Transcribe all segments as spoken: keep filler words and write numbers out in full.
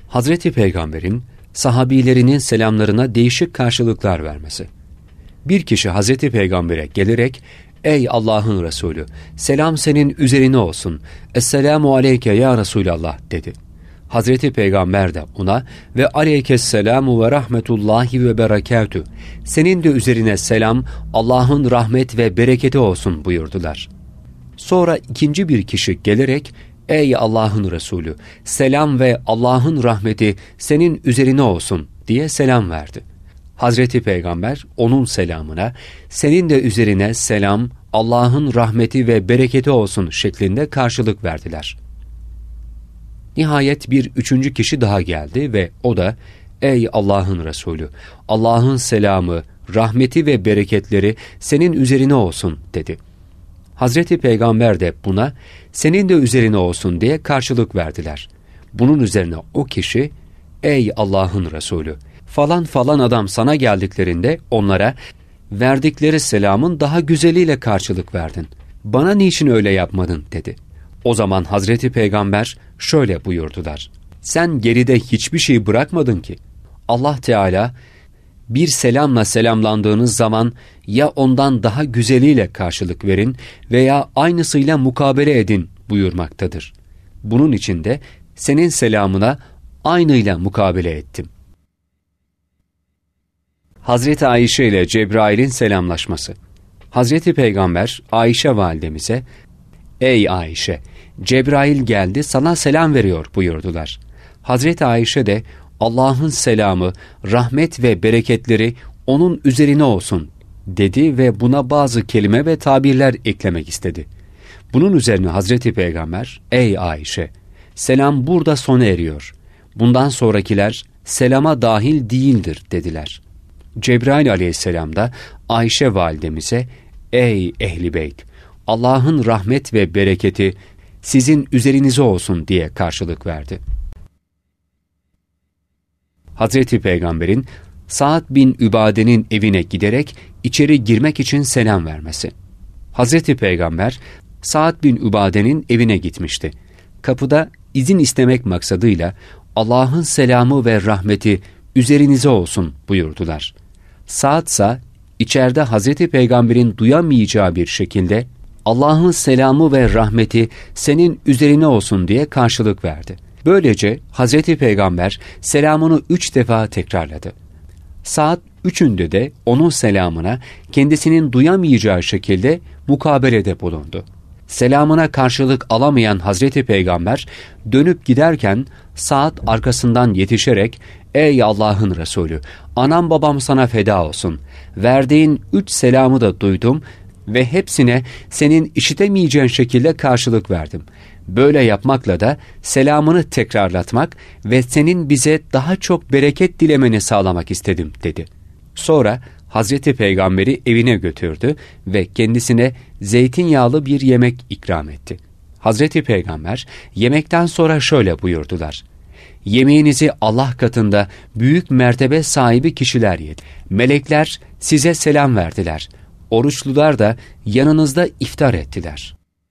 Hazreti Peygamber'in sahabilerinin selamlarına değişik karşılıklar vermesi. Bir kişi Hazreti Peygamber'e gelerek, "Ey Allah'ın Resulü, selam senin üzerine olsun. Esselamu aleyke ya Resulallah" dedi. Hazreti Peygamber de ona "Ve aleykesselamu ve rahmetullahi ve berekatü. Senin de üzerine selam, Allah'ın rahmet ve bereketi olsun" buyurdular. Sonra ikinci bir kişi gelerek, "Ey Allah'ın Resulü, selam ve Allah'ın rahmeti senin üzerine olsun" diye selam verdi. Hazreti Peygamber onun selamına, "Senin de üzerine selam, Allah'ın rahmeti ve bereketi olsun" şeklinde karşılık verdiler. Nihayet bir üçüncü kişi daha geldi ve o da, "Ey Allah'ın Resulü, Allah'ın selamı, rahmeti ve bereketleri senin üzerine olsun" dedi. Hazreti Peygamber de buna, "Senin de üzerine olsun" diye karşılık verdiler. Bunun üzerine o kişi, "Ey Allah'ın Resulü, falan falan adam sana geldiklerinde onlara verdikleri selamın daha güzeliyle karşılık verdin. Bana niçin öyle yapmadın?" dedi. O zaman Hazreti Peygamber şöyle buyurdular: "Sen geride hiçbir şey bırakmadın ki. Allah Teala bir selamla selamlandığınız zaman ya ondan daha güzeliyle karşılık verin veya aynısıyla mukabele edin buyurmaktadır. Bunun için de senin selamına aynıyla mukabele ettim." Hazreti Ayşe ile Cebrail'in selamlaşması. Hazreti Peygamber Ayşe validemize, "Ey Ayşe, Cebrail geldi sana selam veriyor" buyurdular. Hazreti Ayşe de, "Allah'ın selamı, rahmet ve bereketleri onun üzerine olsun" dedi ve buna bazı kelime ve tabirler eklemek istedi. Bunun üzerine Hazreti Peygamber, "Ey Ayşe, selam burada sona eriyor. Bundan sonrakiler selama dahil değildir" dediler. Cebrail aleyhisselam da Ayşe validemize, "Ey ehli beyt, Allah'ın rahmet ve bereketi sizin üzerinize olsun" diye karşılık verdi. Hazreti Peygamber'in Sa'd bin Übade'nin evine giderek içeri girmek için selam vermesi. Hazreti Peygamber Sa'd bin Übade'nin evine gitmişti. Kapıda izin istemek maksadıyla "Allah'ın selamı ve rahmeti üzerinize olsun" buyurdular. Sa'd ise içeride Hazreti Peygamber'in duyamayacağı bir şekilde "Allah'ın selamı ve rahmeti senin üzerine olsun" diye karşılık verdi. Böylece Hazreti Peygamber selamını üç defa tekrarladı. Sa'd üçünde de onun selamına kendisinin duyamayacağı şekilde mukabelede bulundu. Selamına karşılık alamayan Hazreti Peygamber dönüp giderken Sa'd arkasından yetişerek, "Ey Allah'ın Resulü, anam babam sana feda olsun. Verdiğin üç selamı da duydum ve hepsine senin işitemeyeceğin şekilde karşılık verdim. Böyle yapmakla da selamını tekrarlatmak ve senin bize daha çok bereket dilemeni sağlamak istedim" dedi. Sonra Hazreti Peygamber'i evine götürdü ve kendisine zeytinyağlı bir yemek ikram etti. Hazreti Peygamber yemekten sonra şöyle buyurdular: "Yemeğinizi Allah katında büyük mertebe sahibi kişiler yedi. Melekler size selam verdiler. Oruçlular da yanınızda iftar ettiler."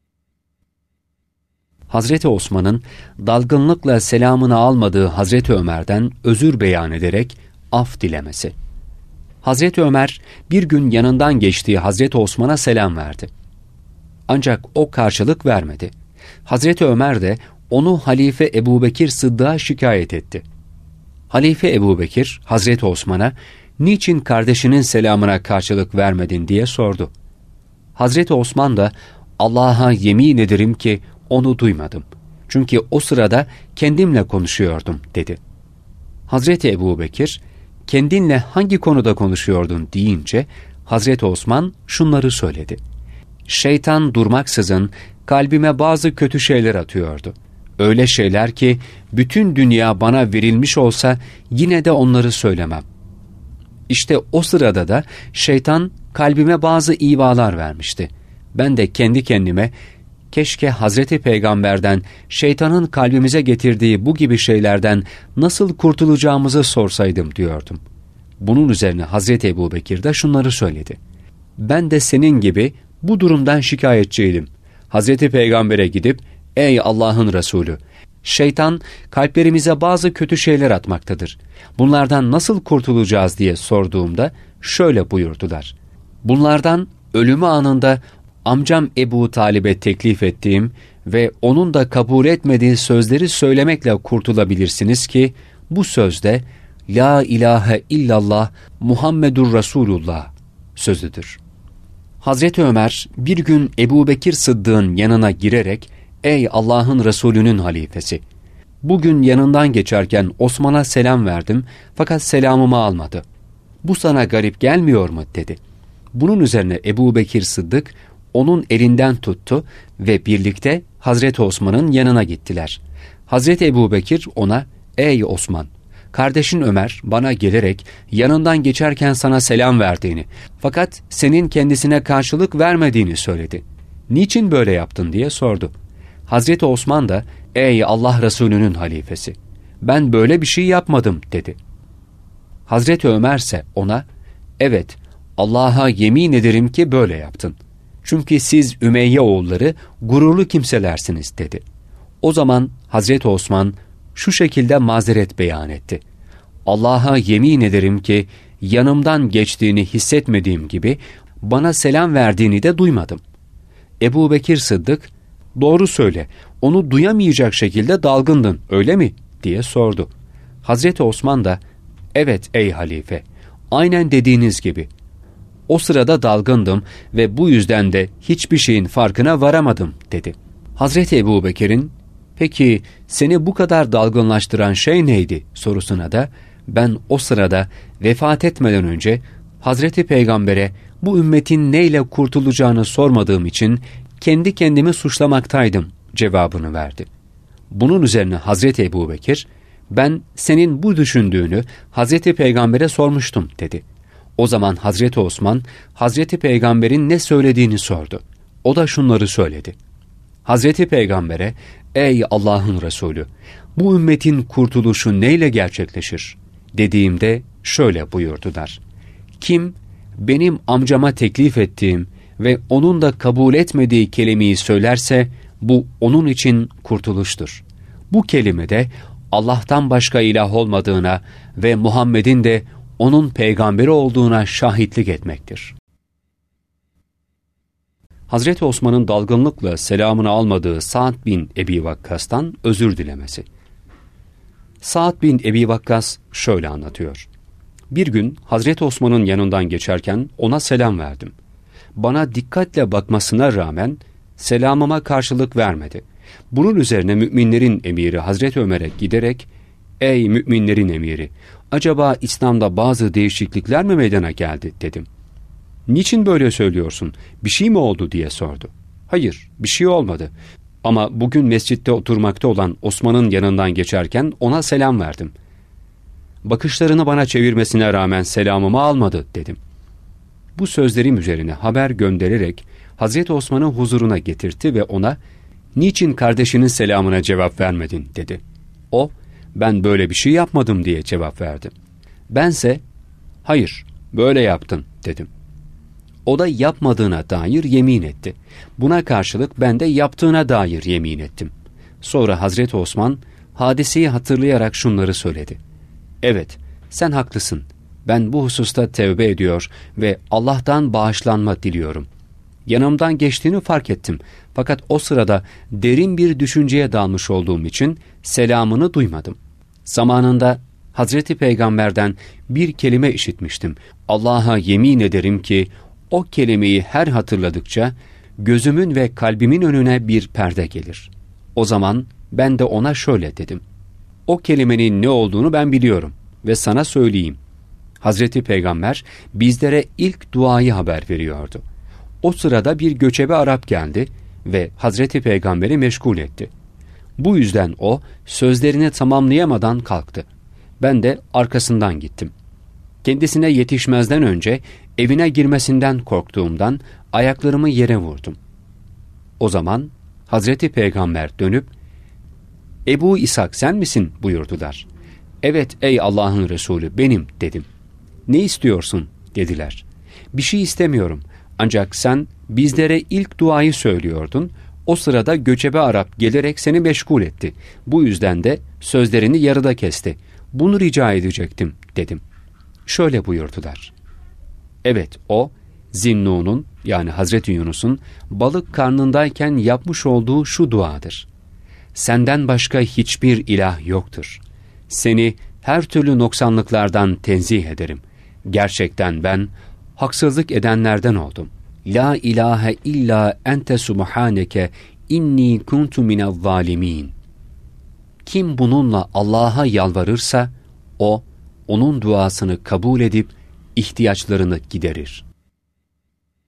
Hazreti Osman'ın dalgınlıkla selamını almadığı Hazreti Ömer'den özür beyan ederek af dilemesi. Hazreti Ömer bir gün yanından geçtiği Hazreti Osman'a selam verdi. Ancak o karşılık vermedi. Hazreti Ömer de onu Halife Ebubekir Sıddık'a şikayet etti. Halife Ebubekir Hazreti Osman'a "Niçin kardeşinin selamına karşılık vermedin?" diye sordu. Hazreti Osman da "Allah'a yemin ederim ki onu duymadım. Çünkü o sırada kendimle konuşuyordum" dedi. Hazreti Ebubekir, "Kendinle hangi konuda konuşuyordun?" deyince Hazreti Osman şunları söyledi: "Şeytan durmaksızın kalbime bazı kötü şeyler atıyordu. Öyle şeyler ki bütün dünya bana verilmiş olsa yine de onları söylemem. İşte o sırada da şeytan kalbime bazı ivalar vermişti. Ben de kendi kendime keşke Hazreti Peygamber'den şeytanın kalbimize getirdiği bu gibi şeylerden nasıl kurtulacağımızı sorsaydım" diyordum. Bunun üzerine Hazreti Ebubekir de şunları söyledi: "Ben de senin gibi bu durumdan şikayetçiydim. Hazreti Peygamber'e gidip, ey Allah'ın Resulü, Şeytan kalplerimize bazı kötü şeyler atmaktadır. Bunlardan nasıl kurtulacağız diye sorduğumda şöyle buyurdular. Bunlardan ölümü anında amcam Ebu Talib'e teklif ettiğim ve onun da kabul etmediği sözleri söylemekle kurtulabilirsiniz ki bu sözde La ilahe illallah Muhammedur Resulullah sözüdür. Hazreti Ömer bir gün Ebu Bekir Sıddık'ın yanına girerek ''Ey Allah'ın Resulü'nün halifesi, bugün yanından geçerken Osman'a selam verdim fakat selamımı almadı. Bu sana garip gelmiyor mu?'' dedi. Bunun üzerine Ebu Bekir Sıddık onun elinden tuttu ve birlikte Hazreti Osman'ın yanına gittiler. Hazreti Ebu Bekir ona ''Ey Osman, kardeşin Ömer bana gelerek yanından geçerken sana selam verdiğini fakat senin kendisine karşılık vermediğini söyledi. Niçin böyle yaptın?'' diye sordu. Hazreti Osman da ''Ey Allah Resulü'nün halifesi, ben böyle bir şey yapmadım.'' dedi. Hazreti Ömer ise ona ''Evet, Allah'a yemin ederim ki böyle yaptın. Çünkü siz Ümeyye oğulları gururlu kimselersiniz.'' dedi. O zaman Hazreti Osman şu şekilde mazeret beyan etti. ''Allah'a yemin ederim ki yanımdan geçtiğini hissetmediğim gibi bana selam verdiğini de duymadım.'' Ebu Bekir Sıddık ''Doğru söyle, onu duyamayacak şekilde dalgındın, öyle mi?'' diye sordu. Hazreti Osman da ''Evet ey halife, aynen dediğiniz gibi. O sırada dalgındım ve bu yüzden de hiçbir şeyin farkına varamadım.'' dedi. Hazreti Ebu Bekir'in ''Peki seni bu kadar dalgınlaştıran şey neydi?'' sorusuna da ''Ben o sırada vefat etmeden önce Hazreti Peygamber'e bu ümmetin neyle kurtulacağını sormadığım için kendi kendimi suçlamaktaydım.'' cevabını verdi. Bunun üzerine Hazreti Ebu Bekir ''Ben senin bu düşündüğünü Hazreti Peygamber'e sormuştum.'' dedi. O zaman Hazreti Osman Hazreti Peygamber'in ne söylediğini sordu. O da şunları söyledi. Hazreti Peygamber'e ''Ey Allah'ın Resulü, bu ümmetin kurtuluşu neyle gerçekleşir?'' dediğimde şöyle buyurdular. ''Kim benim amcama teklif ettiğim ve onun da kabul etmediği kelimeyi söylerse bu onun için kurtuluştur. Bu kelime de Allah'tan başka ilah olmadığına ve Muhammed'in de onun peygamberi olduğuna şahitlik etmektir.'' Hazreti Osman'ın dalgınlıkla selamını almadığı Sa'd bin Ebi Vakkas'tan özür dilemesi. Sa'd bin Ebi Vakkas şöyle anlatıyor. Bir gün Hazreti Osman'ın yanından geçerken ona selam verdim. Bana dikkatle bakmasına rağmen selamıma karşılık vermedi. Bunun üzerine müminlerin emiri Hazreti Ömer'e giderek ''Ey müminlerin emiri, acaba İslam'da bazı değişiklikler mi meydana geldi?'' dedim. ''Niçin böyle söylüyorsun? Bir şey mi oldu?'' diye sordu. ''Hayır, bir şey olmadı. Ama bugün mescitte oturmakta olan Osman'ın yanından geçerken ona selam verdim. Bakışlarını bana çevirmesine rağmen selamımı almadı.'' dedim. Bu sözlerim üzerine haber göndererek Hazreti Osman'ı huzuruna getirtti ve ona ''Niçin kardeşinin selamına cevap vermedin?'' dedi. O ''Ben böyle bir şey yapmadım.'' diye cevap verdi. Bense ''Hayır, böyle yaptın.'' dedim. O da yapmadığına dair yemin etti. Buna karşılık ben de yaptığına dair yemin ettim. Sonra Hazreti Osman hadiseyi hatırlayarak şunları söyledi. ''Evet, sen haklısın. Ben bu hususta tevbe ediyor ve Allah'tan bağışlanma diliyorum. Yanımdan geçtiğini fark ettim. Fakat o sırada derin bir düşünceye dalmış olduğum için selamını duymadım. Zamanında Hazreti Peygamber'den bir kelime işitmiştim. Allah'a yemin ederim ki o kelimeyi her hatırladıkça gözümün ve kalbimin önüne bir perde gelir. O zaman ben de ona şöyle dedim. O kelimenin ne olduğunu ben biliyorum ve sana söyleyeyim. Hazreti Peygamber bizlere ilk duayı haber veriyordu. O sırada bir göçebe Arap geldi ve Hazreti Peygamber'i meşgul etti. Bu yüzden o sözlerini tamamlayamadan kalktı. Ben de arkasından gittim. Kendisine yetişmezden önce evine girmesinden korktuğumdan ayaklarımı yere vurdum. O zaman Hazreti Peygamber dönüp ''Ebu İshak sen misin?'' buyurdular. ''Evet ey Allah'ın Resulü benim.'' dedim. ''Ne istiyorsun?'' dediler. ''Bir şey istemiyorum. Ancak sen bizlere ilk duayı söylüyordun. O sırada göçebe Arap gelerek seni meşgul etti. Bu yüzden de sözlerini yarıda kesti. Bunu rica edecektim dedim. Şöyle buyurdular. Evet, o Zinnun'un yani Hazreti Yunus'un balık karnındayken yapmış olduğu şu duadır. Senden başka hiçbir ilah yoktur. Seni her türlü noksanlıklardan tenzih ederim. Gerçekten ben haksızlık edenlerden oldum. La ilahe illa ente subhaneke inni kuntu minel zalimin. Kim bununla Allah'a yalvarırsa o onun duasını kabul edip ihtiyaçlarını giderir.